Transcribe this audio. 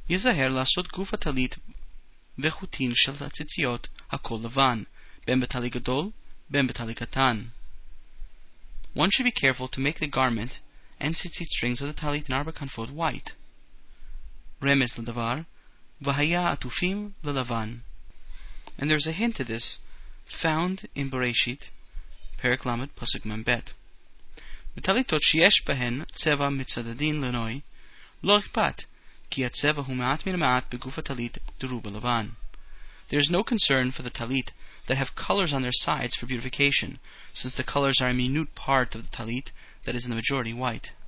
ייזהר לעשות גוף הטלית וחוטין של הציציות הכל לבן, בין בטלית גדול, בין בטלית קטן. One should be careful to make the garment and tzitzit strings of the talit and arba kanfot white. Remez l'davar, v'haya atufim l'lavan. And there's a hint to this found in Bereshit, Perek Lamed, Pasuk Mem Bet. V'talitot sheyesh behen tzeva mitzadadin lenoi, lo ichpat, ki hatzeva hu ma'at min ma'at beguf hatalit deruba lavan. There is no concern for the talit that have colors on their sides for beautification, since the colors are a minute part of the talit that is in the majority white.